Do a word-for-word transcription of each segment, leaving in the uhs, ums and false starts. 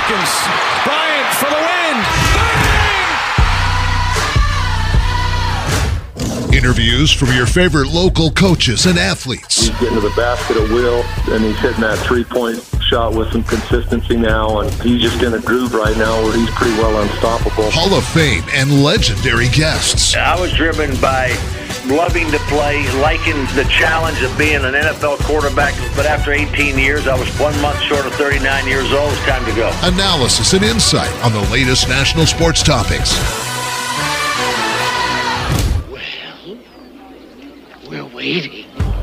seconds. Bryant for the win. Bang! Interviews from your favorite local coaches and athletes. He's getting to the basket at will, and he's hitting that three-point shot with some consistency now, and he's just in a groove right now where he's pretty well unstoppable. Hall of Fame and legendary guests. I was driven by loving to play, liking the challenge of being an N F L quarterback, but after eighteen years, I was one month short of thirty-nine years old. It's time to go. Analysis and insight on the latest national sports topics. Well, we're waiting.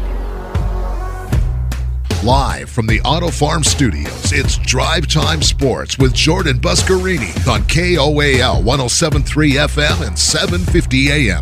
Live from the Auto Farm Studios, it's Drive Time Sports with Jordan Buscarini on K O A L one oh seven point three F M and seven fifty A M.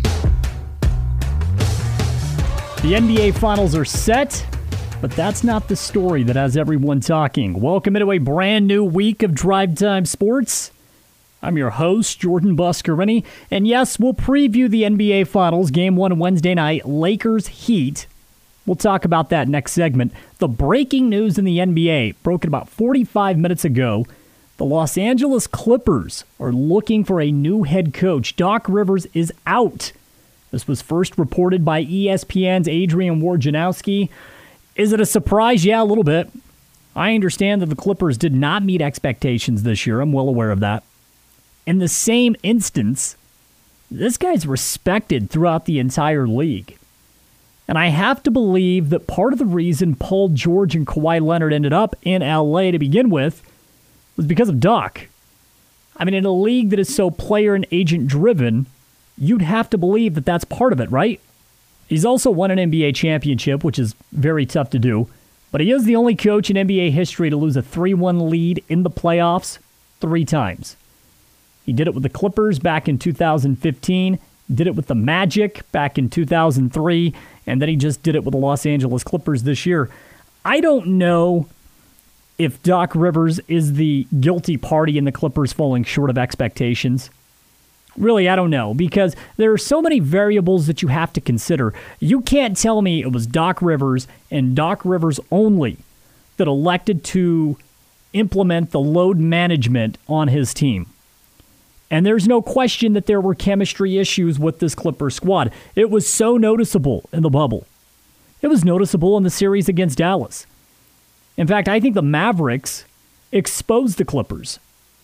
The N B A Finals are set, but that's not the story that has everyone talking. Welcome into a brand new week of Drive Time Sports. I'm your host, Jordan Buscarini, and yes, we'll preview the N B A Finals, Game one Wednesday night, Lakers Heat. We'll talk about that next segment. The breaking news in the N B A, broken about forty-five minutes ago. The Los Angeles Clippers are looking for a new head coach. Doc Rivers is out. This was first reported by E S P N's Adrian Wojnarowski. Is it a surprise? Yeah, a little bit. I understand that the Clippers did not meet expectations this year. I'm well aware of that. In the same instance, this guy's respected throughout the entire league. And I have to believe that part of the reason Paul George and Kawhi Leonard ended up in L A to begin with was because of Doc. I mean, in a league that is so player and agent driven, you'd have to believe that that's part of it, right? He's also won an N B A championship, which is very tough to do. But he is the only coach in N B A history to lose a three one lead in the playoffs three times. He did it with the Clippers back in two thousand fifteen, did it with the Magic back in two thousand three, and then he just did it with the Los Angeles Clippers this year. I don't know if Doc Rivers is the guilty party in the Clippers falling short of expectations. Really, I don't know, because there are so many variables that you have to consider. You can't tell me it was Doc Rivers and Doc Rivers only that elected to implement the load management on his team. And there's no question that there were chemistry issues with this Clippers squad. It was so noticeable in the bubble. It was noticeable in the series against Dallas. In fact, I think the Mavericks exposed the Clippers.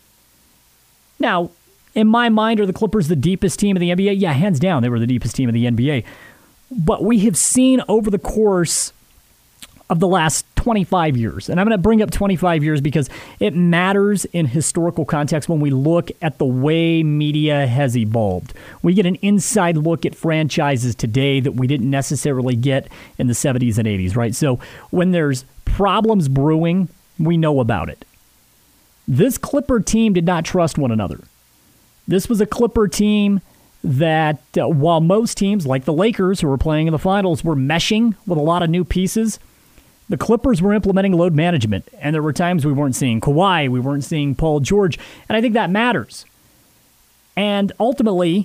Now, in my mind, are the Clippers the deepest team in the N B A? Yeah, hands down, they were the deepest team in the N B A. But we have seen over the course of the last twenty-five years, and I'm going to bring up twenty-five years because it matters in historical context when we look at the way media has evolved. We get an inside look at franchises today that we didn't necessarily get in the seventies and eighties, right? So when there's problems brewing, we know about it. This Clipper team did not trust one another. This was a Clipper team that, uh, while most teams, like the Lakers, who were playing in the finals, were meshing with a lot of new pieces, the Clippers were implementing load management, and there were times we weren't seeing Kawhi, we weren't seeing Paul George, and I think that matters. And ultimately,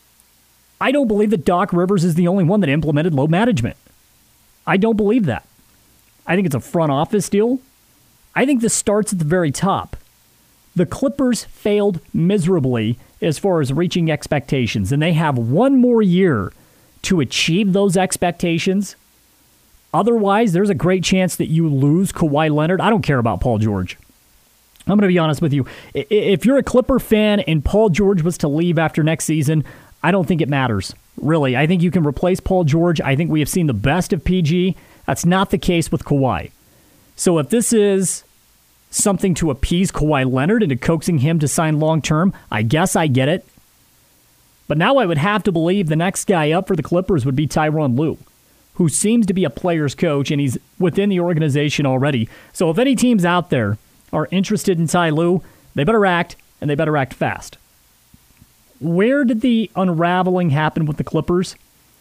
I don't believe that Doc Rivers is the only one that implemented load management. I don't believe that. I think it's a front office deal. I think this starts at the very top. The Clippers failed miserably as far as reaching expectations, and they have one more year to achieve those expectations. Otherwise, there's a great chance that you lose Kawhi Leonard. I don't care about Paul George. I'm going to be honest with you. If you're a Clipper fan and Paul George was to leave after next season, I don't think it matters. Really, I think you can replace Paul George. I think we have seen the best of P G. That's not the case with Kawhi. So if this is something to appease Kawhi Leonard into coaxing him to sign long-term, I guess I get it. But now I would have to believe the next guy up for the Clippers would be Tyronn Lue, who seems to be a player's coach, and he's within the organization already. So if any teams out there are interested in Ty Lue, they better act, and they better act fast. Where did the unraveling happen with the Clippers?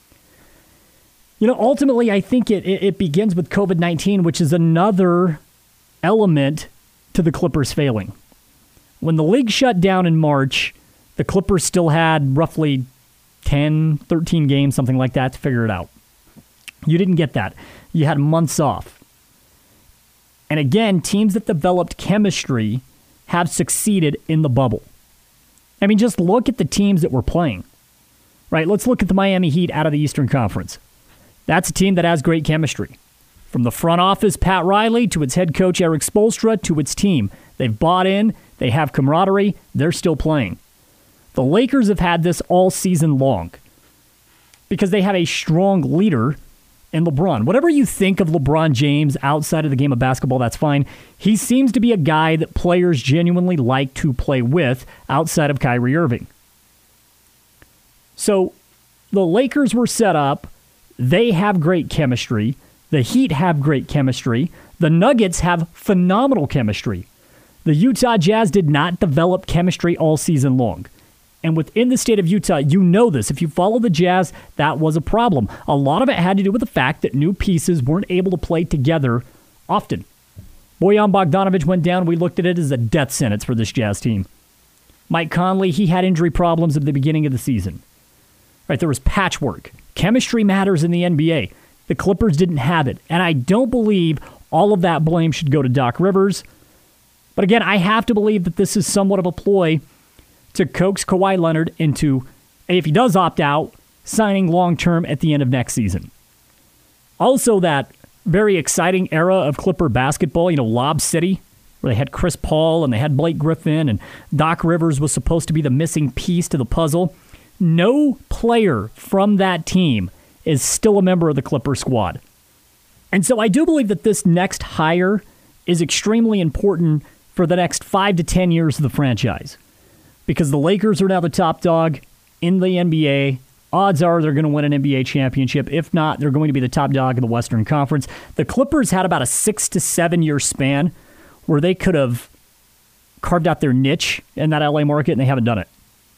You know, ultimately, I think it, it, it begins with covid nineteen, which is another element to the Clippers failing. When the league shut down in March, the Clippers still had roughly ten, thirteen games, something like that, to figure it out. You didn't get that. You had months off. And again, teams that developed chemistry have succeeded in the bubble. I mean, just look at the teams that we're playing. Right, let's look at the Miami Heat out of the Eastern Conference. That's a team that has great chemistry. From the front office, Pat Riley, to its head coach, Eric Spoelstra, to its team. They've bought in, they have camaraderie, they're still playing. The Lakers have had this all season long because they have a strong leader in LeBron. Whatever you think of LeBron James outside of the game of basketball, that's fine. He seems to be a guy that players genuinely like to play with outside of Kyrie Irving. So the Lakers were set up. They have great chemistry. The Heat have great chemistry. The Nuggets have phenomenal chemistry. The Utah Jazz did not develop chemistry all season long. And within the state of Utah, you know this. If you follow the Jazz, that was a problem. A lot of it had to do with the fact that new pieces weren't able to play together often. Bojan Bogdanovic went down. We looked at it as a death sentence for this Jazz team. Mike Conley, he had injury problems at the beginning of the season. Right, there was patchwork. Chemistry matters in the N B A. The Clippers didn't have it. And I don't believe all of that blame should go to Doc Rivers. But again, I have to believe that this is somewhat of a ploy to coax Kawhi Leonard into, if he does opt out, signing long-term at the end of next season. Also, that very exciting era of Clipper basketball, you know, Lob City, where they had Chris Paul and they had Blake Griffin, and Doc Rivers was supposed to be the missing piece to the puzzle. No player from that team is still a member of the Clipper squad. And so I do believe that this next hire is extremely important for the next five to ten years of the franchise. Because the Lakers are now the top dog in the N B A. Odds are they're going to win an N B A championship. If not, they're going to be the top dog in the Western Conference. The Clippers had about a six to seven year span where they could have carved out their niche in that L A market, and they haven't done it.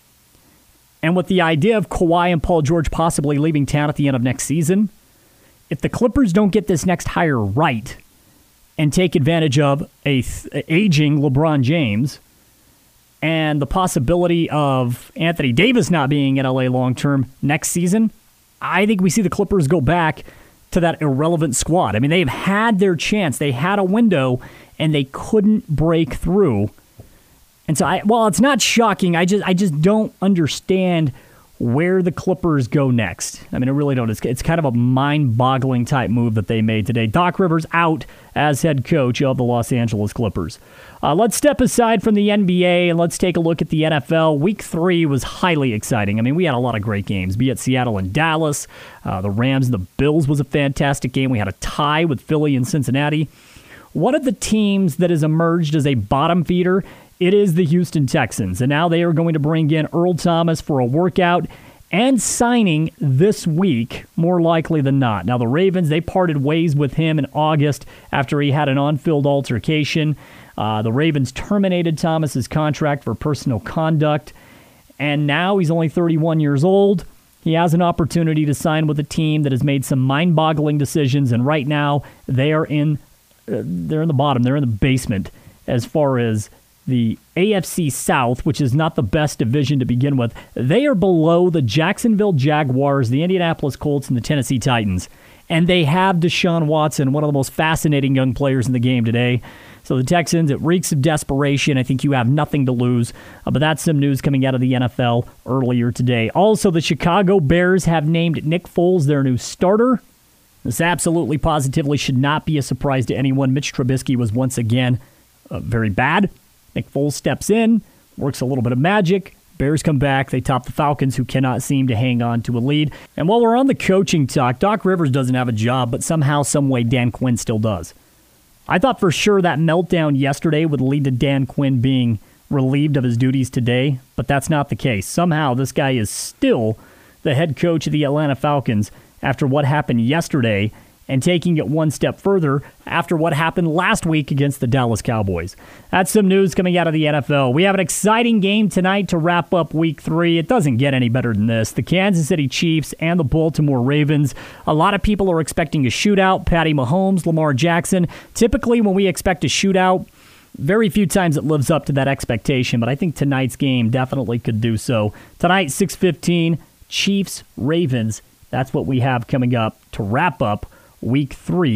And with the idea of Kawhi and Paul George possibly leaving town at the end of next season, if the Clippers don't get this next hire right and take advantage of a th- aging LeBron James and the possibility of Anthony Davis not being in L A long-term next season, I think we see the Clippers go back to that irrelevant squad. I mean, they've had their chance. They had a window, and they couldn't break through. And so, I, well, it's not shocking. I just I just don't understand where the Clippers go next. I mean, I really don't. It's, it's kind of a mind-boggling type move that they made today. Doc Rivers out as head coach of the Los Angeles Clippers. Uh, let's step aside from the N B A and let's take a look at the N F L. Week three was highly exciting. I mean, we had a lot of great games, be it Seattle and Dallas. Uh, the Rams and the Bills was a fantastic game. We had a tie with Philly and Cincinnati. One of the teams that has emerged as a bottom feeder, it is the Houston Texans, and now they are going to bring in Earl Thomas for a workout and signing this week, more likely than not. Now, the Ravens, they parted ways with him in August after he had an on-field altercation. Uh, the Ravens terminated Thomas's contract for personal conduct, and now he's only thirty-one years old. He has an opportunity to sign with a team that has made some mind-boggling decisions, and right now they are in uh, they're in the bottom, they're in the basement as far as the A F C South, which is not the best division to begin with. They are below the Jacksonville Jaguars, the Indianapolis Colts, and the Tennessee Titans. And they have Deshaun Watson, one of the most fascinating young players in the game today. So the Texans, it reeks of desperation. I think you have nothing to lose. Uh, but that's some news coming out of the N F L earlier today. Also, the Chicago Bears have named Nick Foles their new starter. This absolutely positively should not be a surprise to anyone. Mitch Trubisky was once again uh, very bad. Nick Foles steps in, works a little bit of magic. Bears come back. They top the Falcons, who cannot seem to hang on to a lead. And while we're on the coaching talk, Doc Rivers doesn't have a job, but somehow, some way, Dan Quinn still does. I thought for sure that meltdown yesterday would lead to Dan Quinn being relieved of his duties today, but that's not the case. Somehow, this guy is still the head coach of the Atlanta Falcons after what happened yesterday, and taking it one step further after what happened last week against the Dallas Cowboys. That's some news coming out of the N F L. We have an exciting game tonight to wrap up week three. It doesn't get any better than this. The Kansas City Chiefs and the Baltimore Ravens. A lot of people are expecting a shootout. Patty Mahomes, Lamar Jackson. Typically, when we expect a shootout, very few times it lives up to that expectation, but I think tonight's game definitely could do so. Tonight, six fifteen, Chiefs, Ravens. That's what we have coming up to wrap up Week three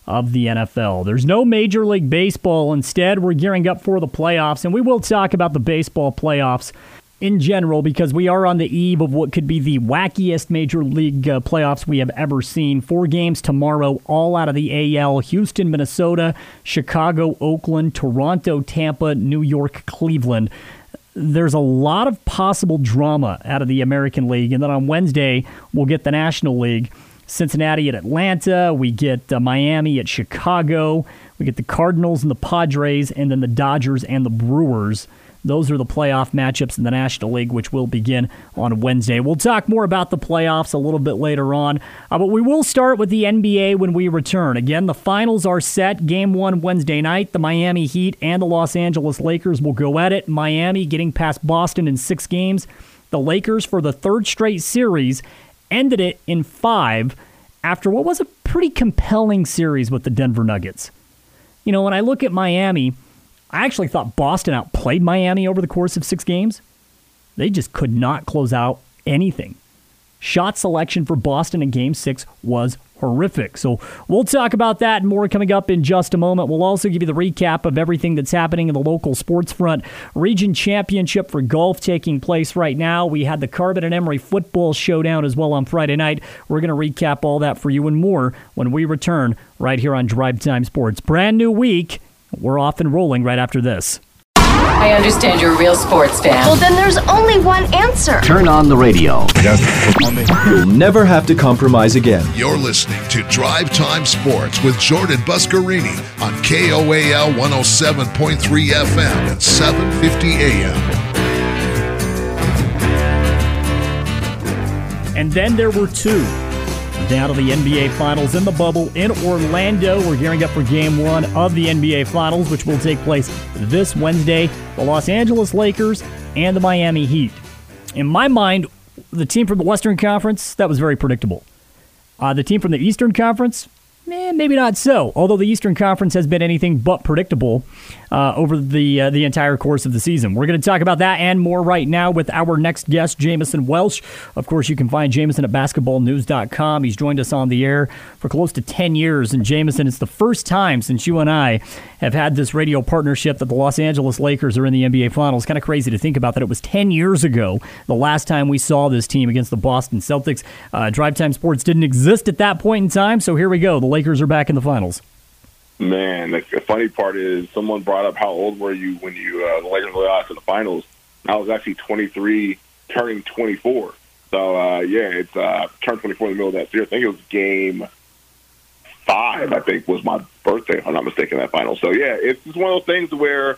of the N F L. There's no Major League Baseball. Instead, we're gearing up for the playoffs, and we will talk about the baseball playoffs in general because we are on the eve of what could be the wackiest Major League uh, playoffs we have ever seen. Four games tomorrow, all out of the A L. Houston, Minnesota, Chicago, Oakland, Toronto, Tampa, New York, Cleveland. There's a lot of possible drama out of the American League. And then on Wednesday, we'll get the National League. Cincinnati at Atlanta. We get uh, Miami at Chicago. We get the Cardinals and the Padres, and then the Dodgers and the Brewers. Those are the playoff matchups in the National League, which will begin on Wednesday. We'll talk more about the playoffs a little bit later on, uh, but we will start with the N B A when we return. Again, the finals are set. Game one Wednesday night. The Miami Heat and the Los Angeles Lakers will go at it. Miami getting past Boston in six games. The Lakers, for the third straight series, ended it in five after what was a pretty compelling series with the Denver Nuggets. You know, when I look at Miami, I actually thought Boston outplayed Miami over the course of six games. They just could not close out anything. Shot selection for Boston in Game six was horrific. So we'll talk about that and more coming up in just a moment. We'll also give you the recap of everything that's happening in the local sports front. Region Championship for golf taking place right now. We had the Carbon and Emory football showdown as well on Friday night. We're going to recap all that for you and more when we return right here on Drive Time Sports. Brand new week. We're off and rolling right after this. I understand you're a real sports fan. Well, then there's only one answer. Turn on the radio. You'll never have to compromise again. You're listening to Drive Time Sports with Jordan Buscarini on K O A L one oh seven point three F M and seven fifty A M. And then there were two. Down to the N B A Finals in the bubble in Orlando. We're gearing up for Game one of the N B A Finals, which will take place this Wednesday. The Los Angeles Lakers and the Miami Heat. In my mind, the team from the Western Conference, that was very predictable. Uh, the team from the Eastern Conference, eh, maybe not so. Although the Eastern Conference has been anything but predictable uh, over the uh, the entire course of the season. We're going to talk about that and more right now with our next guest, Jamison Welsh. Of course, you can find Jamison at basketball news dot com. He's joined us on the air for close to ten years. And Jamison, it's the first time since you and I have had this radio partnership that the Los Angeles Lakers are in the N B A Finals. Kind of crazy to think about that it was ten years ago the last time we saw this team against the Boston Celtics. Uh, Drive Time Sports didn't exist at that point in time, so here we go. The Lakers are back in the finals. Man, the funny part is someone brought up how old were you when you uh, the Lakers were out to the finals. I was actually twenty-three, turning twenty-four. So, uh, yeah, it's uh, turned twenty-four in the middle of that year. I think it was game five, I think, was my birthday, if I'm not mistaken, that final. So, yeah, it's just one of those things where,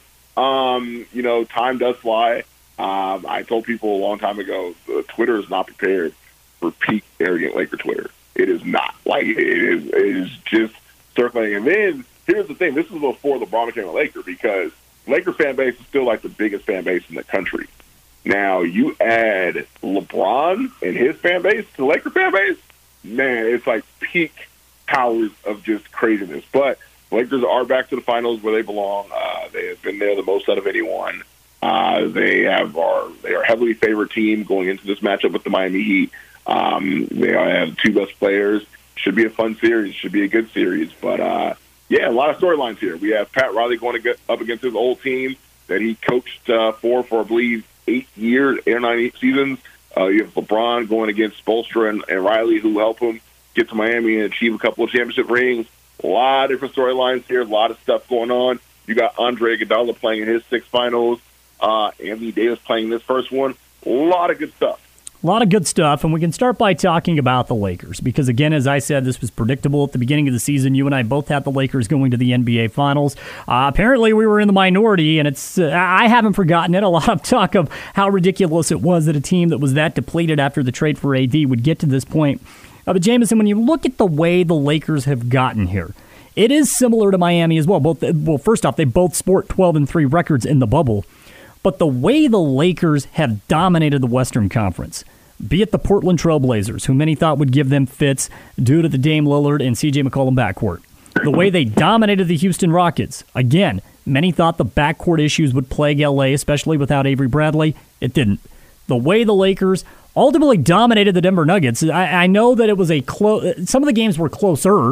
um, you know, time does fly. Um, I told people a long time ago, uh, Twitter is not prepared for peak arrogant Laker Twitter. It is not. Like, it is, it is just circling. And then here's the thing. This is before LeBron became a Laker because Laker fan base is still like the biggest fan base in the country. Now, you add LeBron and his fan base to the Laker fan base, man, it's like peak powers of just craziness. But Lakers are back to the finals where they belong. Uh, they have been there the most out of anyone. Uh, they have are they are a heavily favored team going into this matchup with the Miami Heat. Um, they have two best players. Should be a fun series. Should be a good series. But, uh, yeah, a lot of storylines here. We have Pat Riley going to get up against his old team that he coached uh, for, for, I believe, eight years, eight or nine seasons. Uh, you have LeBron going against Spoelstra and, and Riley, who help him get to Miami and achieve a couple of championship rings. A lot of different storylines here, a lot of stuff going on. You got Andre Iguodala playing in his six finals. Uh, Anthony Davis playing this first one. A lot of good stuff. A lot of good stuff, and we can start by talking about the Lakers because, again, as I said, this was predictable at the beginning of the season. You and I both had the Lakers going to the N B A Finals. Uh, apparently, we were in the minority, and it's uh, I haven't forgotten it. A lot of talk of how ridiculous it was that a team that was that depleted after the trade for A D would get to this point. Uh, but, Jamison, when you look at the way the Lakers have gotten here, it is similar to Miami as well. Both, well, first off, they both sport twelve and three records in the bubble. But the way the Lakers have dominated the Western Conference, be it the Portland Trailblazers, who many thought would give them fits due to the Dame Lillard and C J McCollum backcourt, the way they dominated the Houston Rockets, again, many thought the backcourt issues would plague L A, especially without Avery Bradley. It didn't. The way the Lakers ultimately dominated the Denver Nuggets, I, I know that it was a close. Some of the games were closer,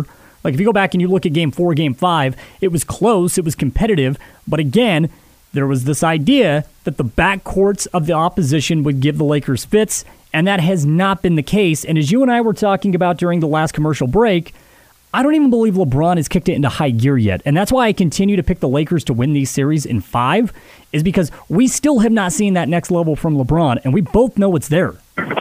Like if you go back and you look at game four, game five, it was close, it was competitive, but again, there was this idea that the backcourts of the opposition would give the Lakers fits, and that has not been the case. And as you and I were talking about during the last commercial break, I don't even believe LeBron has kicked it into high gear yet. And that's why I continue to pick the Lakers to win these series in five, is because we still have not seen that next level from LeBron, and we both know it's there.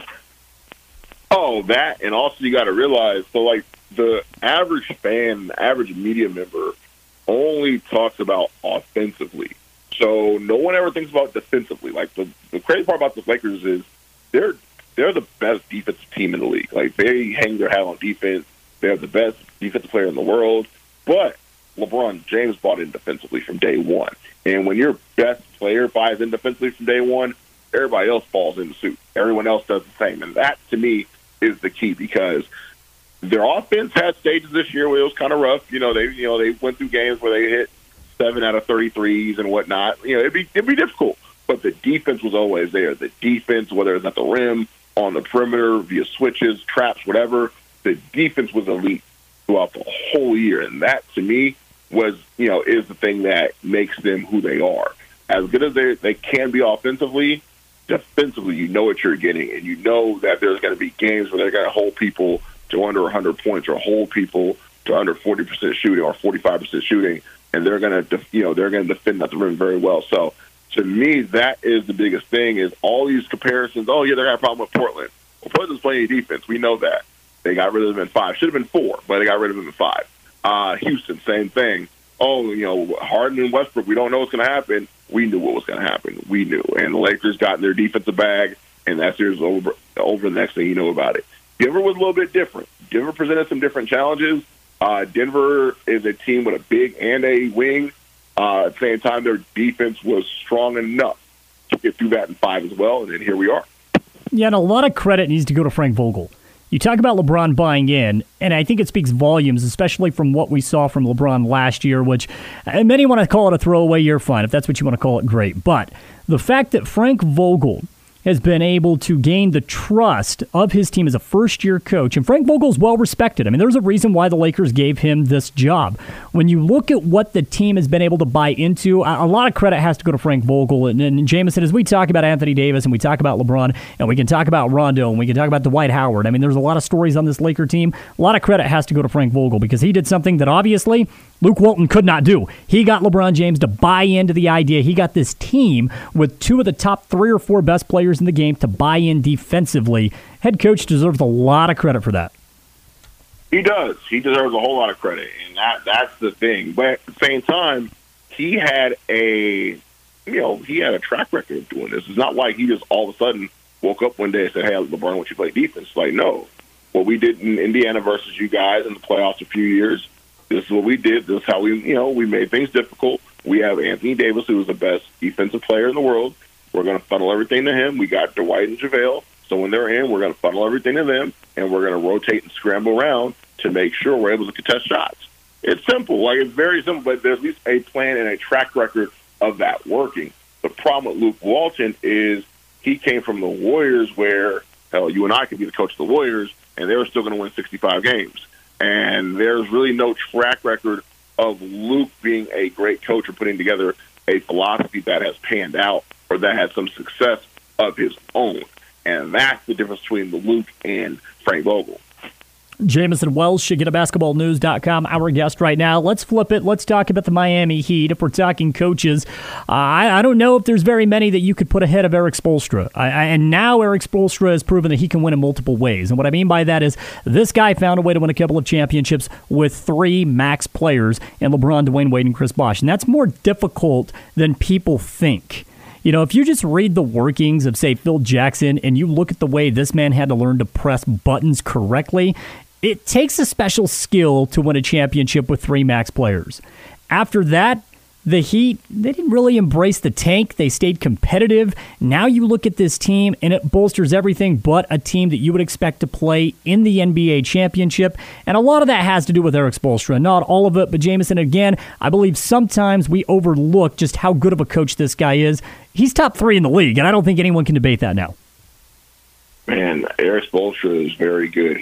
Oh, that, and also you got to realize, so like the average fan, the average media member only talks about offensively. So no one ever thinks about defensively. Like the, the crazy part about the Lakers is they're they're the best defensive team in the league. Like they hang their hat on defense. They're the best defensive player in the world. But LeBron James bought in defensively from day one. And when your best player buys in defensively from day one, everybody else falls in the suit. Everyone else does the same. And that, to me, is the key, because their offense had stages this year where it was kind of rough. You know, they you know they went through games where they hit seven out of thirty-threes and whatnot. You know, it'd be it'd be difficult. But the defense was always there. The defense, whether it's at the rim, on the perimeter, via switches, traps, whatever, the defense was elite throughout the whole year. And that, to me, was, you know, is the thing that makes them who they are. As good as they, they can be offensively, defensively, you know what you're getting. And you know that there's going to be games where they're going to hold people to under one hundred points or hold people to under forty percent shooting or forty-five percent shooting. And they're going to, you know, they're going to defend at the rim very well. So, to me, that is the biggest thing, is all these comparisons. Oh, yeah, they're going to have a problem with Portland. Well, Portland's playing defense. We know that. They got rid of them in five. Should have been four, but they got rid of them in five. Uh, Houston, same thing. Oh, you know, Harden and Westbrook, we don't know what's going to happen. We knew what was going to happen. We knew. And the Lakers got in their defensive bag, and that series was over, over the next thing you know about it. Denver was a little bit different. Denver presented some different challenges. Uh, Denver is a team with a big and a wing. Uh, at the same time, their defense was strong enough to get through that in five as well, and then here we are. Yeah, and a lot of credit needs to go to Frank Vogel. You talk about LeBron buying in, and I think it speaks volumes, especially from what we saw from LeBron last year, which and many want to call it a throwaway year, fine. If that's what you want to call it, great. But the fact that Frank Vogel has been able to gain the trust of his team as a first-year coach. And Frank Vogel's well-respected. I mean, there's a reason why the Lakers gave him this job. When you look at what the team has been able to buy into, a lot of credit has to go to Frank Vogel. And, and Jameson, as we talk about Anthony Davis and we talk about LeBron and we can talk about Rondo and we can talk about Dwight Howard, I mean, there's a lot of stories on this Laker team. A lot of credit has to go to Frank Vogel because he did something that obviously Luke Walton could not do. He got LeBron James to buy into the idea. He got this team with two of the top three or four best players in the game to buy in defensively. Head coach deserves a lot of credit for that. He does. He deserves a whole lot of credit, and that that's the thing. But at the same time, he had a, you know, he had a track record of doing this. It's not like he just all of a sudden woke up one day and said, "Hey, LeBron, why don't you play defense?" Like, no. What we did in Indiana versus you guys in the playoffs a few years, this is what we did. This is how we, you know, we made things difficult. We have Anthony Davis, who is the best defensive player in the world. We're going to funnel everything to him. We got Dwight and JaVale. So when they're in, we're going to funnel everything to them, and we're going to rotate and scramble around to make sure we're able to contest shots. It's simple. Like, it's very simple, but there's at least a plan and a track record of that working. The problem with Luke Walton is he came from the Warriors where, hell, you and I could be the coach of the Warriors, and they were still going to win sixty-five games. And there's really no track record of Luke being a great coach or putting together a philosophy that has panned out or that has some success of his own. And that's the difference between the Luke and Frank Vogel. Jameson Wells, Shigetta Basketball News dot com, our guest right now. Let's flip it. Let's talk about the Miami Heat. If we're talking coaches, uh, I, I don't know if there's very many that you could put ahead of Erik Spoelstra. I, I, and now Erik Spoelstra has proven that he can win in multiple ways. And what I mean by that is this guy found a way to win a couple of championships with three max players in LeBron, Dwayne Wade, and Chris Bosh. And that's more difficult than people think. You know, if you just read the workings of, say, Phil Jackson, and you look at the way this man had to learn to press buttons correctly, it takes a special skill to win a championship with three max players. After that, the Heat, they didn't really embrace the tank. They stayed competitive. Now you look at this team, and it bolsters everything but a team that you would expect to play in the N B A championship. And a lot of that has to do with Erik Spoelstra. Not all of it, but Jameson, again, I believe sometimes we overlook just how good of a coach this guy is. He's top three in the league, and I don't think anyone can debate that now. Man, Erik Spoelstra is very good. He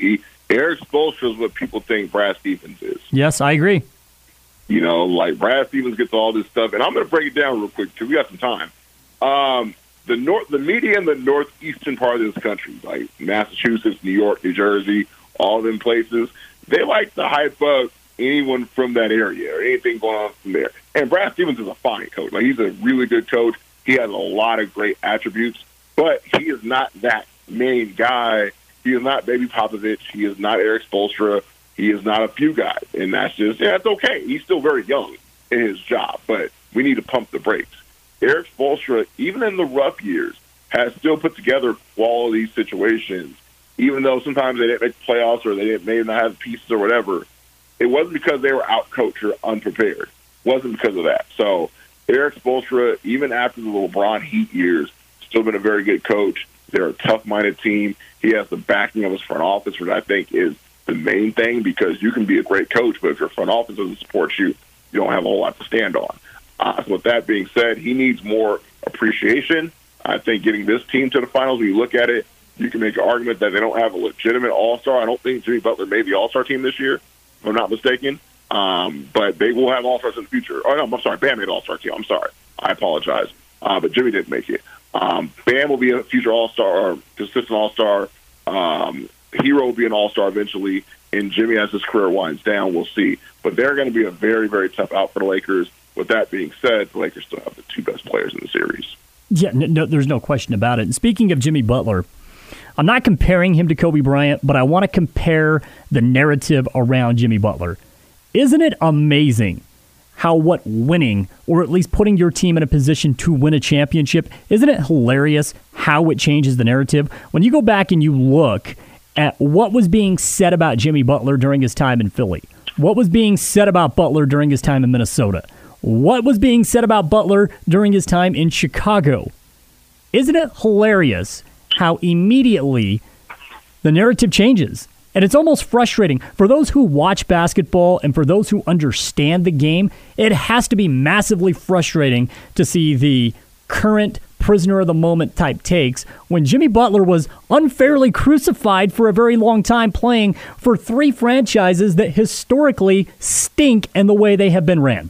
Eric Spoelstra is what people think Brad Stevens is. Yes, I agree. You know, like Brad Stevens gets all this stuff, and I'm going to break it down real quick too. We got some time. Um, the north, the media in the northeastern part of this country, like Massachusetts, New York, New Jersey, all them places, they like to hype up anyone from that area or anything going on from there. And Brad Stevens is a fine coach. Like, he's a really good coach. He has a lot of great attributes, but he is not that main guy. He is not Baby Popovich. He is not Eric Spoelstra. He is not a few guys. And that's just, yeah, it's okay. He's still very young in his job, but we need to pump the brakes. Eric Spoelstra, even in the rough years, has still put together quality situations, even though sometimes they didn't make the playoffs or they didn't, may not have pieces or whatever. It wasn't because they were out-coached or unprepared. It wasn't because of that. So Eric Spoelstra, even after the LeBron Heat years, still been a very good coach. They're a tough-minded team. He has the backing of his front office, which I think is the main thing, because you can be a great coach, but if your front office doesn't support you, you don't have a whole lot to stand on. Uh, so with that being said, he needs more appreciation. I think getting this team to the finals, when you look at it, you can make an argument that they don't have a legitimate all-star. I don't think Jimmy Butler made the all-star team this year, if I'm not mistaken. Um, but they will have all-stars in the future. Oh, no, I'm sorry. Bam made all-star team. I'm sorry. I apologize. Uh, but Jimmy didn't make it. Um, Bam will be a future all-star, or consistent all-star. Um, Hero will be an all-star eventually. And Jimmy, as his career winds down, we'll see. But they're going to be a very, very tough out for the Lakers. With that being said, the Lakers still have the two best players in the series. Yeah, no, no, there's no question about it. And speaking of Jimmy Butler, I'm not comparing him to Kobe Bryant, but I want to compare the narrative around Jimmy Butler. Isn't it amazing how what winning, or at least putting your team in a position to win a championship, isn't it hilarious how it changes the narrative? When you go back and you look at what was being said about Jimmy Butler during his time in Philly, what was being said about Butler during his time in Minnesota, what was being said about Butler during his time in Chicago, isn't it hilarious how immediately the narrative changes? And it's almost frustrating. For those who watch basketball and for those who understand the game, it has to be massively frustrating to see the current prisoner of the moment type takes when Jimmy Butler was unfairly crucified for a very long time, playing for three franchises that historically stink in the way they have been ran.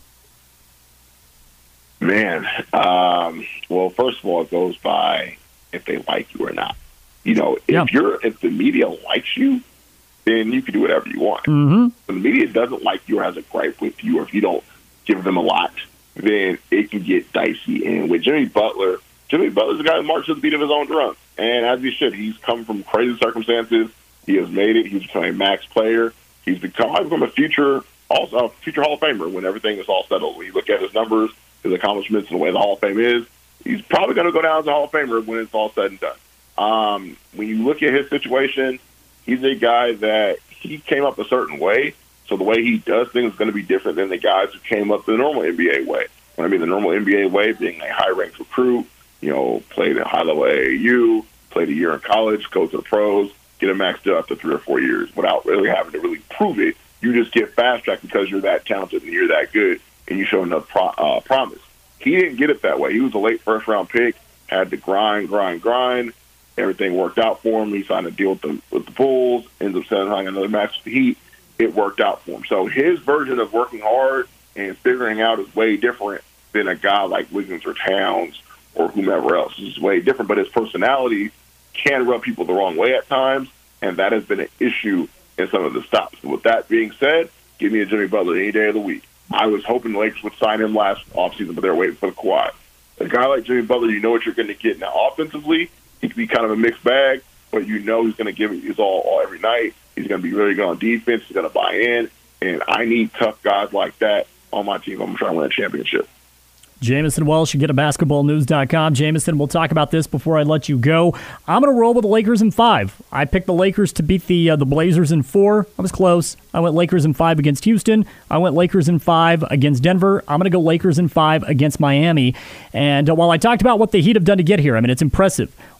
Man, um, well, first of all, it goes by if they like you or not. You know, if yeah. you're if the media likes you, then you can do whatever you want. Mm-hmm. If the media doesn't like you or has a gripe with you, or if you don't give them a lot, then it can get dicey. And with Jimmy Butler, Jimmy Butler's the guy who marches to the beat of his own drum. And as he should, he's come from crazy circumstances. He has made it. He's become a max player. He's become, I've become a future, also a future Hall of Famer when everything is all settled. When you look at his numbers, his accomplishments, and the way the Hall of Fame is, he's probably going to go down as a Hall of Famer when it's all said and done. Um, when you look at his situation, he's a guy that he came up a certain way, so the way he does things is going to be different than the guys who came up the normal N B A way. When I mean the normal N B A way, being a high-ranked recruit, you know, played at high-level A A U, played a year in college, go to the pros, get a max deal after three or four years without really having to really prove it. You just get fast-tracked because you're that talented and you're that good, and you show enough pro- uh, promise. He didn't get it that way. He was a late first-round pick, had to grind, grind, grind. Everything worked out for him. He signed a deal with the, with the Bulls, ends up signing another max with the Heat. It worked out for him. So his version of working hard and figuring out is way different than a guy like Wiggins or Towns or whomever else. It's way different, but his personality can rub people the wrong way at times, and that has been an issue in some of the stops. With that being said, give me a Jimmy Butler any day of the week. I was hoping the Lakers would sign him last offseason, but they're waiting for the Kawhi. A guy like Jimmy Butler, you know what you're going to get. Now, offensively, he can be kind of a mixed bag, but you know he's going to give it his all, all every night. He's going to be really good on defense. He's going to buy in, and I need tough guys like that on my team. I'm going to try to win a championship. Jamison Welsh, you get a basketball news dot com. Jamison, we'll talk about this before I let you go. I'm going to roll with the Lakers in five. I picked the Lakers to beat the uh, the Blazers in four. I was close. I went Lakers in five against Houston. I went Lakers in five against Denver. I'm going to go Lakers in five against Miami. And uh, while I talked about what the Heat have done to get here, I mean, it's impressive.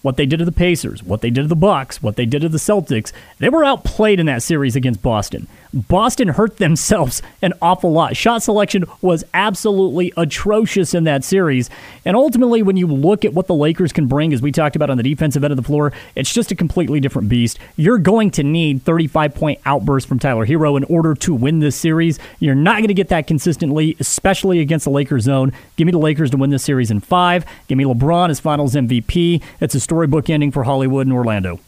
what they did to the Pacers, what they did to the Bucks, what they did to the Celtics, they were outplayed in that series against Boston. Boston hurt themselves an awful lot. Shot selection was absolutely atrocious in that series. And ultimately, when you look at what the Lakers can bring, as we talked about on the defensive end of the floor, it's just a completely different beast. You're going to need thirty-five point outbursts from Tyler Hero in order to win this series. You're not going to get that consistently, especially against the Lakers zone. Give me the Lakers to win this series in five. Give me LeBron as Finals M V P. It's a storybook ending for Hollywood and Orlando.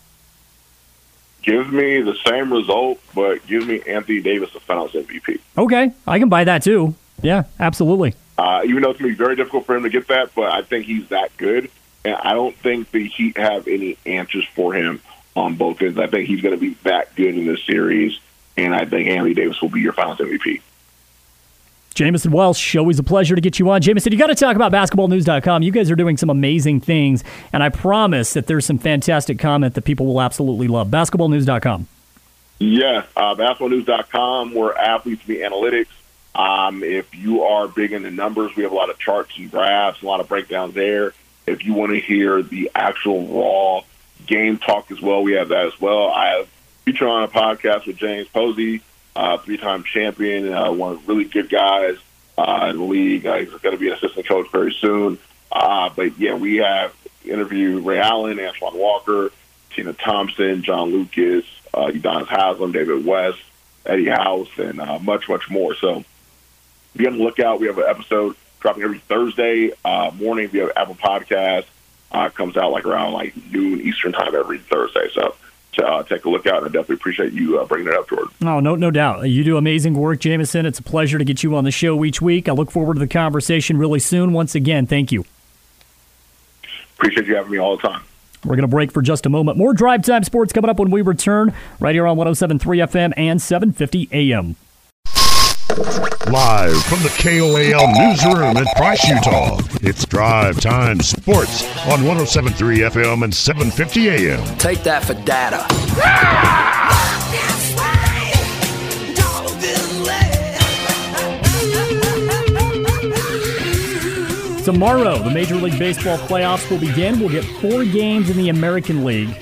Give me the same result, but give me Anthony Davis as Finals M V P. Okay, I can buy that too. Yeah, absolutely. Uh, even though it's going to be very difficult for him to get that, but I think he's that good. And I don't think the Heat have any answers for him on both ends. I think he's going to be that good in this series, and I think Anthony Davis will be your Finals M V P. Jamison Welsh, always a pleasure to get you on. Jamison, you got to talk about basketball news dot com. You guys are doing some amazing things, and I promise that there's some fantastic comment that people will absolutely love. basketball news dot com. Yes, uh, basketball news dot com. We're athletes in the analytics. Um, if you are big into numbers, we have a lot of charts and graphs, a lot of breakdowns there. If you want to hear the actual raw game talk as well, we have that as well. I have featured on a podcast with James Posey, Uh, three-time champion, uh, one of the really good guys uh, in the league. Uh, he's going to be an assistant coach very soon. Uh, but, yeah, we have interviewed Ray Allen, Antoine Walker, Tina Thompson, John Lucas, uh, Udonis Haslem, David West, Eddie House, and uh, much, much more. So be on the lookout. We have an episode dropping every Thursday uh, morning. We have Apple Podcast. Uh, comes out like around like noon Eastern time every Thursday. So Uh, take a look out, and I definitely appreciate you uh, bringing it up, Jordan. Oh, no, no doubt. You do amazing work, Jamison. It's a pleasure to get you on the show each week. I look forward to the conversation really soon. Once again, thank you. Appreciate you having me all the time. We're going to break for just a moment. More Drive Time Sports coming up when we return right here on one oh seven point three F M and seven fifty A M. Live from the K O A L newsroom in Price, Utah, it's Drive Time Sports on one oh seven point three F M and seven fifty A M. Take that for data. Tomorrow, the Major League Baseball playoffs will begin. We'll get four games in the American League.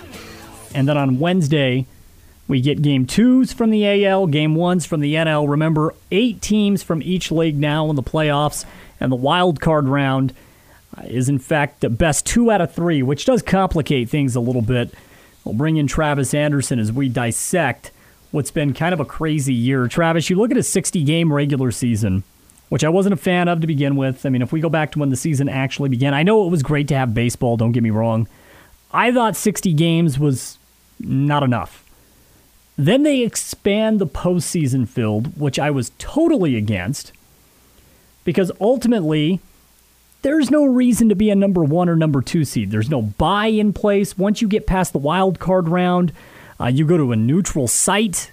And then on Wednesday, we get game twos from the A L, game ones from the N L. Remember, eight teams from each league now in the playoffs, and the wild card round is, in fact, the best two out of three, which does complicate things a little bit. We'll bring in Travis Anderson as we dissect what's been kind of a crazy year. Travis, you look at a sixty-game regular season, which I wasn't a fan of to begin with. I mean, if we go back to when the season actually began, I know it was great to have baseball, don't get me wrong. I thought sixty games was not enough. Then they expand the postseason field, which I was totally against, because ultimately, there's no reason to be a number one or number two seed. There's no bye in place. Once you get past the wild card round, uh, you go to a neutral site.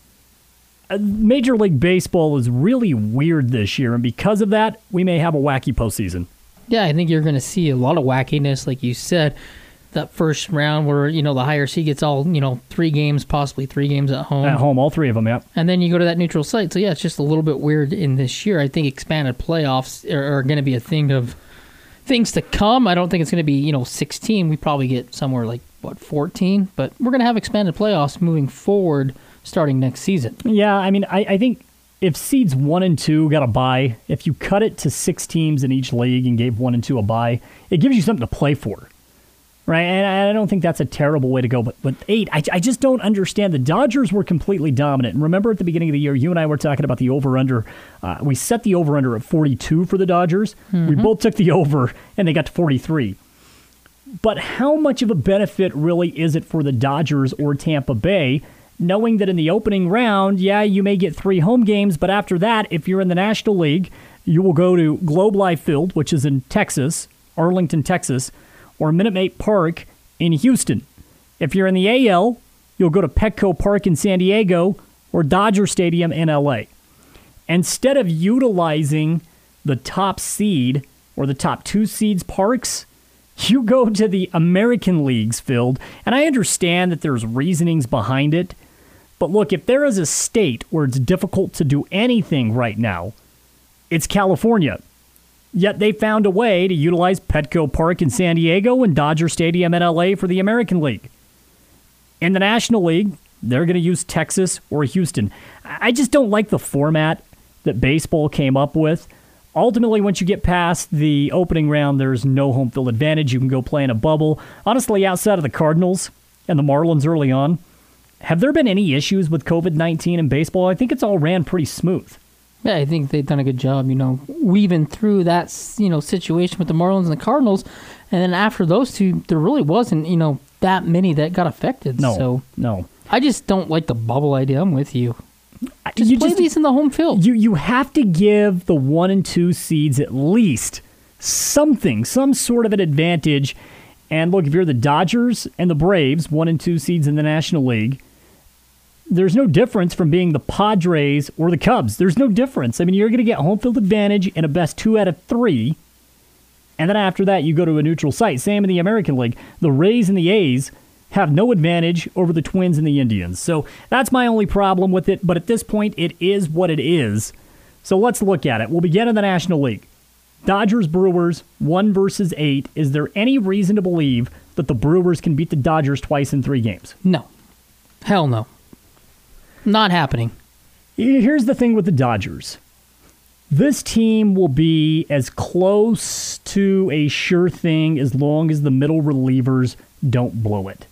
Uh, Major League Baseball is really weird this year, and because of that, we may have a wacky postseason. Yeah, I think you're going to see a lot of wackiness, like you said. That first round where, you know, the higher seed gets all, you know, three games, possibly three games at home. At home, all three of them, yeah. And then you go to that neutral site. So, yeah, it's just a little bit weird in this year. I think expanded playoffs are, are going to be a thing of things to come. I don't think it's going to be, you know, sixteen. We probably get somewhere like, what, fourteen? But we're going to have expanded playoffs moving forward starting next season. Yeah, I mean, I, I think if seeds one and two got a bye, if you cut it to six teams in each league and gave one and two a bye, it gives you something to play for. Right, and I don't think that's a terrible way to go, but but eight, I, I just don't understand. The Dodgers were completely dominant. And remember at the beginning of the year, you and I were talking about the over-under. Uh, we set the over-under at forty-two for the Dodgers. Mm-hmm. We both took the over, and they got to forty-three. But how much of a benefit really is it for the Dodgers or Tampa Bay, knowing that in the opening round, yeah, you may get three home games, but after that, if you're in the National League, you will go to Globe Life Field, which is in Texas, Arlington, Texas, or Minute Maid Park in Houston. If you're in the A L, you'll go to Petco Park in San Diego or Dodger Stadium in L A. Instead of utilizing the top seed or the top two seeds parks, you go to the American League's field. And I understand that there's reasonings behind it. But look, if there is a state where it's difficult to do anything right now, it's California. Yet they found a way to utilize Petco Park in San Diego and Dodger Stadium in L A for the American League. In the National League, they're going to use Texas or Houston. I just don't like the format that baseball came up with. Ultimately, once you get past the opening round, there's no home field advantage. You can go play in a bubble. Honestly, outside of the Cardinals and the Marlins early on, have there been any issues with covid nineteen in baseball? I think it's all ran pretty smooth. Yeah, I think they've done a good job, you know, weaving through that, you know, situation with the Marlins and the Cardinals. And then after those two, there really wasn't, you know, that many that got affected. No, so no. I just don't like the bubble idea. I'm with you. Just you play just, these in the home field. You you have to give the one and two seeds at least something, some sort of an advantage. And look, if you're the Dodgers and the Braves, one and two seeds in the National League, there's no difference from being the Padres or the Cubs. There's no difference. I mean, you're going to get home field advantage in a best two out of three. And then after that, you go to a neutral site. Same in the American League. The Rays and the A's have no advantage over the Twins and the Indians. So that's my only problem with it. But at this point, it is what it is. So let's look at it. We'll begin in the National League. Dodgers, Brewers, one versus eight. Is there any reason to believe that the Brewers can beat the Dodgers twice in three games? No. Hell no. Not happening. Here's the thing with the Dodgers. This team will be as close to a sure thing as long as the middle relievers don't blow it.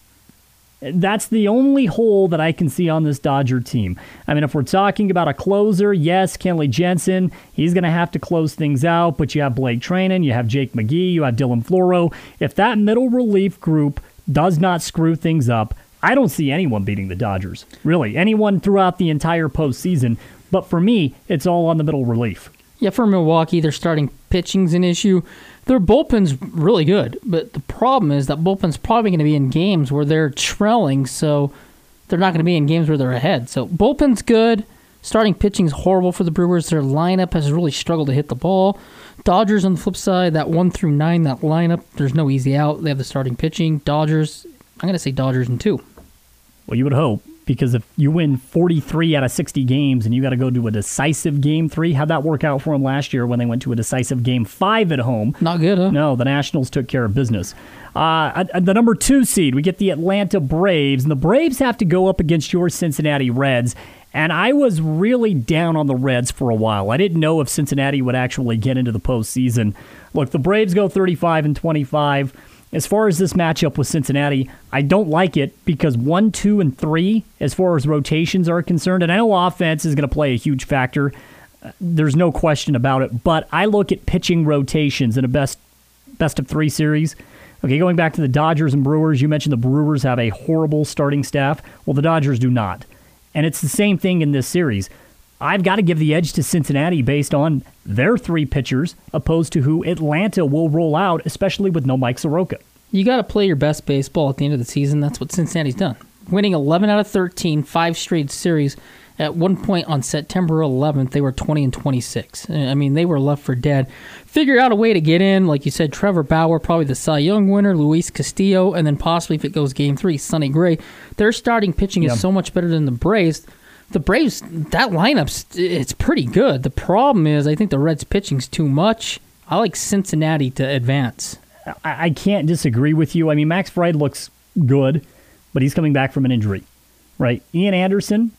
That's the only hole that I can see on this Dodger team. I mean, if we're talking about a closer, yes, Kenley Jensen, he's going to have to close things out, but you have Blake Treinen, you have Jake McGee, you have Dylan Floro. If that middle relief group does not screw things up, I don't see anyone beating the Dodgers. Really, anyone throughout the entire postseason. But for me, it's all on the middle relief. Yeah, for Milwaukee, their starting pitching's an issue. Their bullpen's really good, but the problem is that bullpen's probably going to be in games where they're trailing, so they're not going to be in games where they're ahead. So bullpen's good. Starting pitching's horrible for the Brewers. Their lineup has really struggled to hit the ball. Dodgers, on the flip side, that one through nine, that lineup, there's no easy out. They have the starting pitching. Dodgers, I'm going to say Dodgers in two. Well, you would hope, because if you win forty-three out of sixty games and you got to go to a decisive game three, how'd that work out for them last year when they went to a decisive game five at home? Not good, huh? No, the Nationals took care of business. Uh, at the number two seed, we get the Atlanta Braves, and the Braves have to go up against your Cincinnati Reds. And I was really down on the Reds for a while. I didn't know if Cincinnati would actually get into the postseason. Look, the Braves go thirty-five and twenty-five. As far as this matchup with Cincinnati, I don't like it because one, two, and three, as far as rotations are concerned, and I know offense is going to play a huge factor. There's no question about it. But I look at pitching rotations in a best best of three series. Okay, going back to the Dodgers and Brewers, you mentioned the Brewers have a horrible starting staff. Well, the Dodgers do not. And it's the same thing in this series. I've got to give the edge to Cincinnati based on their three pitchers opposed to who Atlanta will roll out, especially with no Mike Soroka. You got to play your best baseball at the end of the season. That's what Cincinnati's done. Winning eleven out of thirteen, five straight series. At one point on September eleventh, they were twenty and twenty-six. I mean, they were left for dead. Figure out a way to get in. Like you said, Trevor Bauer, probably the Cy Young winner, Luis Castillo, and then possibly, if it goes game three, Sonny Gray. Their starting pitching yeah. is so much better than the Braves. The Braves, that lineup's it's pretty good. The problem is, I think the Reds' pitching's too much. I like Cincinnati to advance. I, I can't disagree with you. I mean, Max Fried looks good, but he's coming back from an injury, right? Ian Anderson,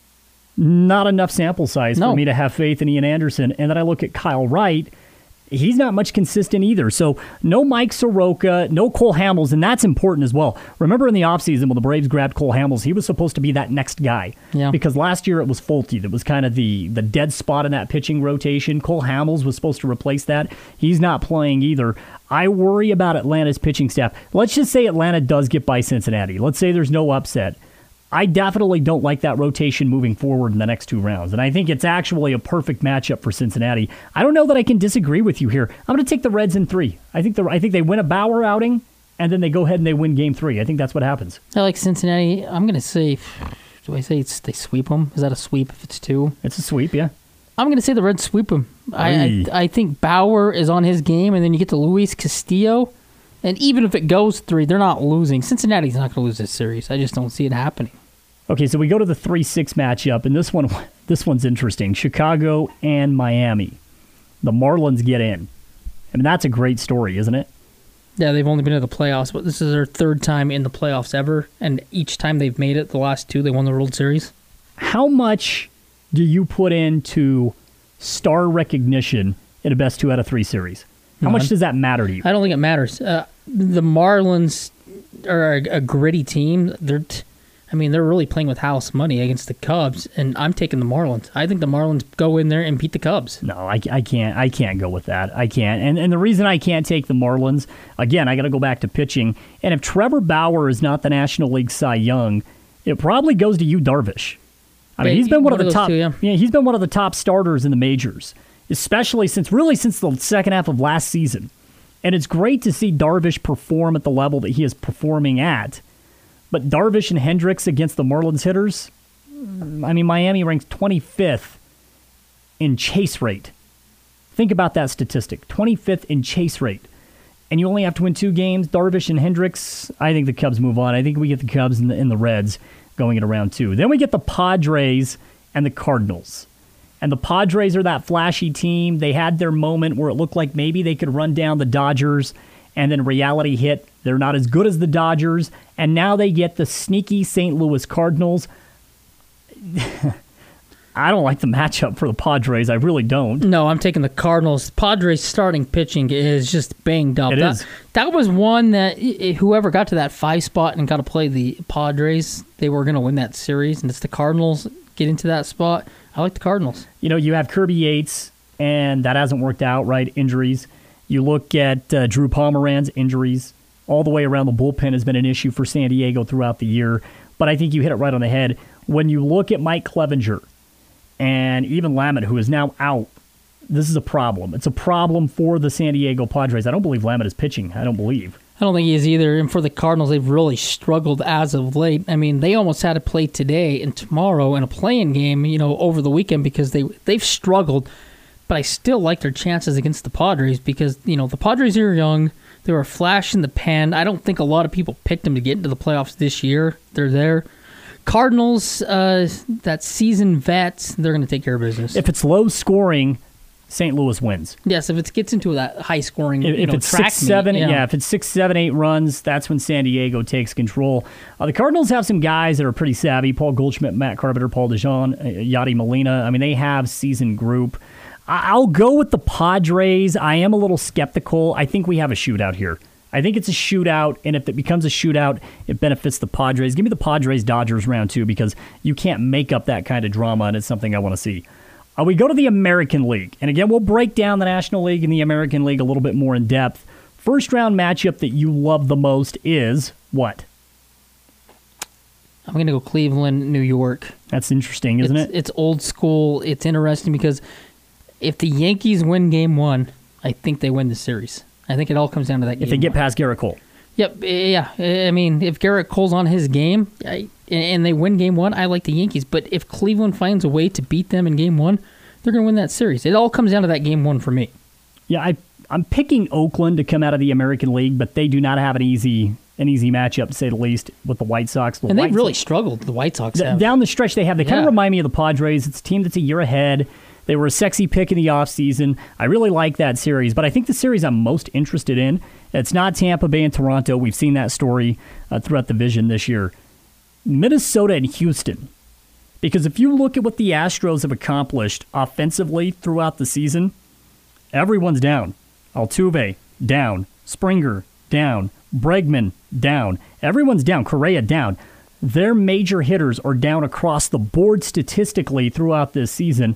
not enough sample size no. for me to have faith in Ian Anderson. And then I look at Kyle Wright. He's not much consistent either. So no Mike Soroka, no Cole Hamels, and that's important as well. Remember in the offseason when the Braves grabbed Cole Hamels, he was supposed to be that next guy. Yeah. Because last year it was Folty that was kind of the, the dead spot in that pitching rotation. Cole Hamels was supposed to replace that. He's not playing either. I worry about Atlanta's pitching staff. Let's just say Atlanta does get by Cincinnati. Let's say there's no upset. I definitely don't like that rotation moving forward in the next two rounds, and I think it's actually a perfect matchup for Cincinnati. I don't know that I can disagree with you here. I'm going to take the Reds in three. I think the I think they win a Bauer outing, and then they go ahead and they win game three. I think that's what happens. I like Cincinnati. I'm going to say, do I say it's, they sweep them? Is that a sweep if it's two? It's a sweep, yeah. I'm going to say the Reds sweep them. I, I I think Bauer is on his game, and then you get to Luis Castillo. And even if it goes three, they're not losing. Cincinnati's not going to lose this series. I just don't see it happening. Okay, so we go to the three six matchup, and this one, this one's interesting. Chicago and Miami. The Marlins get in. I mean, that's a great story, isn't it? Yeah, they've only been to the playoffs, but this is their third time in the playoffs ever, and each time they've made it, the last two, they won the World Series. How much do you put into star recognition in a best two out of three series? How None. much does that matter to you? I don't think it matters. Uh, the Marlins are a, a gritty team. They're, t- I mean, they're really playing with house money against the Cubs, and I'm taking the Marlins. I think the Marlins go in there and beat the Cubs. No, I, I can't. I can't go with that. I can't. And and the reason I can't take the Marlins, again, I got to go back to pitching. And if Trevor Bauer is not the National League Cy Young, it probably goes to Yu Darvish. I mean, he's been one, one of the of top. Two, yeah. yeah, he's been one of the top starters in the majors, especially since really since the second half of last season. And it's great to see Darvish perform at the level that he is performing at. But Darvish and Hendricks against the Marlins hitters, I mean, Miami ranks twenty-fifth in chase rate. Think about that statistic, twenty-fifth in chase rate. And you only have to win two games, Darvish and Hendricks. I think the Cubs move on. I think we get the Cubs and the, and the Reds going into round two. Then we get the Padres and the Cardinals. And the Padres are that flashy team. They had their moment where it looked like maybe they could run down the Dodgers, and then reality hit. They're not as good as the Dodgers, and now they get the sneaky Saint Louis Cardinals. I don't like the matchup for the Padres. I really don't. No, I'm taking the Cardinals. Padres starting pitching is just banged up. It that, is. That was one that whoever got to that five spot and got to play the Padres, they were going to win that series, and it's the Cardinals get into that spot. I like the Cardinals. You know, you have Kirby Yates, and that hasn't worked out, right? Injuries. You look at uh, Drew Pomeranz, injuries. All the way around the bullpen has been an issue for San Diego throughout the year. But I think you hit it right on the head. When you look at Mike Clevenger and even Lamet, who is now out, this is a problem. It's a problem for the San Diego Padres. I don't believe Lamet is pitching. I don't believe. I don't think he is either. And for the Cardinals, they've really struggled as of late. I mean, they almost had to play today and tomorrow in a play-in game, you know, over the weekend because they, they've struggled. But I still like their chances against the Padres because, you know, the Padres are young. They were a flash in the pan. I don't think a lot of people picked them to get into the playoffs this year. They're there. Cardinals, uh, that seasoned vets, they're going to take care of business. If it's low scoring, Saint Louis wins. Yes, if it gets into that high scoring, if, you know, if it's track six, seven, meet, yeah. yeah, if it's six, seven, eight runs, that's when San Diego takes control. Uh, the Cardinals have some guys that are pretty savvy: Paul Goldschmidt, Matt Carpenter, Paul DeJean, uh, Yadi Molina. I mean, they have seasoned group. I- I'll go with the Padres. I am a little skeptical. I think we have a shootout here. I think it's a shootout, and if it becomes a shootout, it benefits the Padres. Give me the Padres-Dodgers round two because you can't make up that kind of drama, and it's something I want to see. Uh, we go to the American League, and again, we'll break down the National League and the American League a little bit more in depth. First round matchup that you love the most is what? I'm going to go Cleveland, New York. That's interesting, isn't it's, it? It's old school. It's interesting because if the Yankees win game one, I think they win the series. I think it all comes down to that game. If they get one. past Garrett Cole. Yep, yeah. I mean, if Garrett Cole's on his game I, and they win game one, I like the Yankees. But if Cleveland finds a way to beat them in game one, they're going to win that series. It all comes down to that game one for me. Yeah, I, I'm picking Oakland to come out of the American League, but they do not have an easy an easy matchup, to say the least, with the White Sox. The and White they've really Sox, struggled, the White Sox th- have. Down the stretch they have. They kind Yeah. of remind me of the Padres. It's a team that's a year ahead. They were a sexy pick in the offseason. I really like that series, but I think the series I'm most interested in, it's not Tampa Bay and Toronto. We've seen that story uh, throughout the division this year. Minnesota and Houston. Because if you look at what the Astros have accomplished offensively throughout the season, everyone's down. Altuve, down. Springer, down. Bregman, down. Everyone's down. Correa, down. Their major hitters are down across the board statistically throughout this season.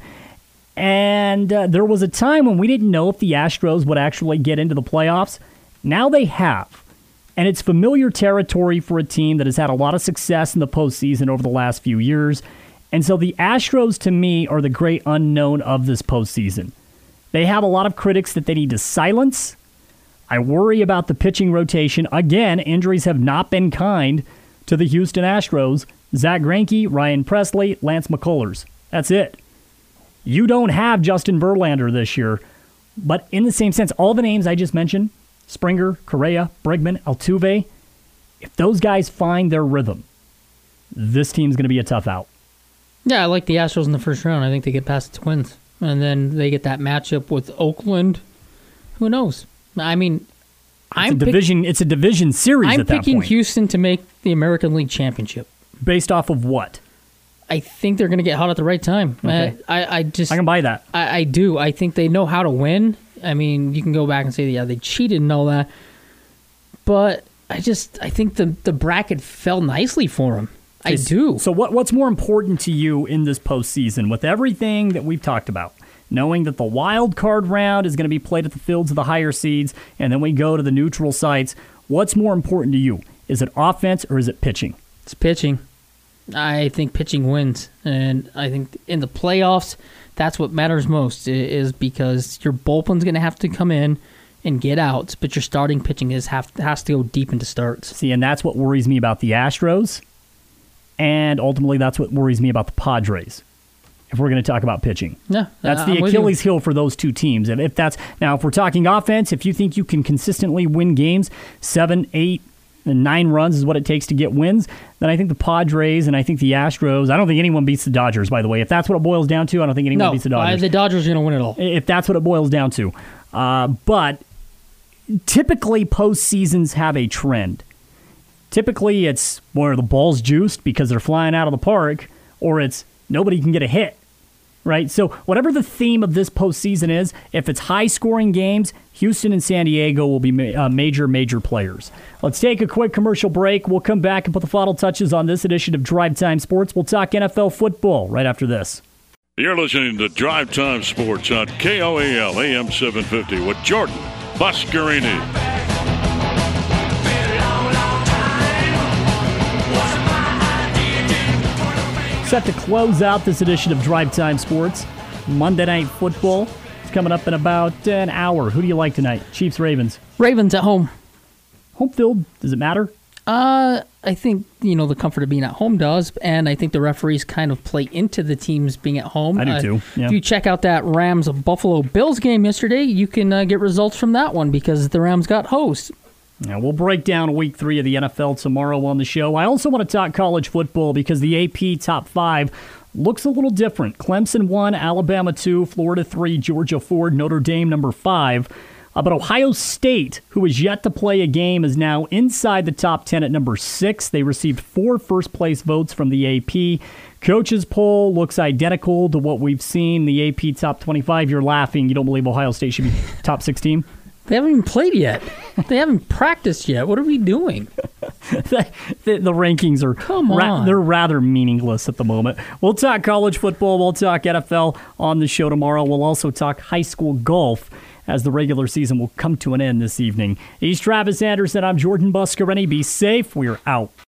And uh, there was a time when we didn't know if the Astros would actually get into the playoffs. Now they have. And it's familiar territory for a team that has had a lot of success in the postseason over the last few years. And so the Astros, to me, are the great unknown of this postseason. They have a lot of critics that they need to silence. I worry about the pitching rotation. Again, injuries have not been kind to the Houston Astros. Zach Greinke, Ryan Presley, Lance McCullers. That's it. You don't have Justin Verlander this year. But in the same sense, all the names I just mentioned, Springer, Correa, Bregman, Altuve, if those guys find their rhythm, this team's going to be a tough out. Yeah, I like the Astros in the first round. I think they get past the Twins. And then they get that matchup with Oakland. Who knows? I mean, it's I'm a division. Pick, it's a division series. I'm at that picking point. Houston to make the American League Championship. Based off of what? I think they're going to get hot at the right time. Okay. I, I, I just I can buy that. I, I do. I think they know how to win. I mean, you can go back and say, yeah, they cheated and all that, but I just I think the the bracket fell nicely for them. I do. So what what's more important to you in this postseason with everything that we've talked about? Knowing that the wild card round is going to be played at the fields of the higher seeds, and then we go to the neutral sites. What's more important to you? Is it offense or is it pitching? It's pitching. I think pitching wins, and I think in the playoffs, that's what matters most. Is because your bullpen's going to have to come in and get outs, but your starting pitching is have has to go deep into starts. See, and that's what worries me about the Astros, and ultimately that's what worries me about the Padres. If we're going to talk about pitching, yeah, that's uh, the I'm Achilles heel for those two teams. And if that's now, if we're talking offense, if you think you can consistently win games, seven, eight, and nine runs is what it takes to get wins, then I think the Padres and I think the Astros. I don't think anyone beats the Dodgers. By the way, if that's what it boils down to, I don't think anyone no, beats the Dodgers. Uh, the Dodgers are going to win it all. If that's what it boils down to, uh, but typically postseasons have a trend. Typically, it's where the ball's juiced because they're flying out of the park, or it's nobody can get a hit, right? So whatever the theme of this postseason is, if it's high-scoring games, Houston and San Diego will be ma- uh, major, major players. Let's take a quick commercial break. We'll come back and put the final touches on this edition of Drive Time Sports. We'll talk N F L football right after this. You're listening to Drive Time Sports on K O A L A M seven fifty with Jordan Buscarini. Set to close out this edition of Drive Time Sports. Monday Night Football is coming up in about an hour. Who do you like tonight? Chiefs, Ravens? Ravens at home. Home field, does it matter? Uh, I think, you know, the comfort of being at home does, and I think the referees kind of play into the teams being at home. I do uh, too, yeah. If you check out that Rams-Buffalo Bills game yesterday, you can uh, get results from that one because the Rams got host. Now, we'll break down week three of the N F L tomorrow on the show. I also want to talk college football because the A P top five looks a little different. Clemson one, Alabama two, Florida three, Georgia four, Notre Dame number five. Uh, but Ohio State, who is yet to play a game, is now inside the top ten at number six. They received four first-place votes from the A P. Coaches poll looks identical to what we've seen. The A P top twenty-five, you're laughing. You don't believe Ohio State should be top sixteen? They haven't even played yet. They haven't practiced yet. What are we doing? the, the, the rankings are Come on. Ra- they're rather meaningless at the moment. We'll talk college football. We'll talk N F L on the show tomorrow. We'll also talk high school golf as the regular season will come to an end this evening. He's Travis Anderson. I'm Jordan Buscarini. Be safe. We're out.